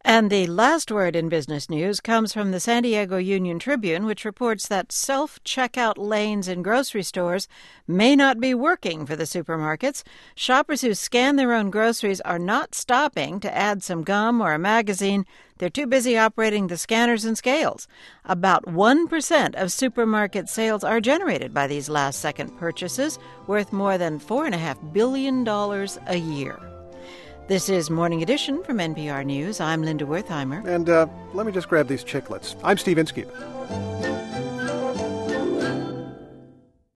And the last word in business news comes from the San Diego Union Tribune, which reports that self-checkout lanes in grocery stores may not be working for the supermarkets. Shoppers who scan their own groceries are not stopping to add some gum or a magazine. They're too busy operating the scanners and scales. About 1% of supermarket sales are generated by these last-second purchases, worth more than $4.5 billion a year. This is Morning Edition from NPR News. I'm Linda Wertheimer. And let me just grab these chiclets. I'm Steve Inskeep.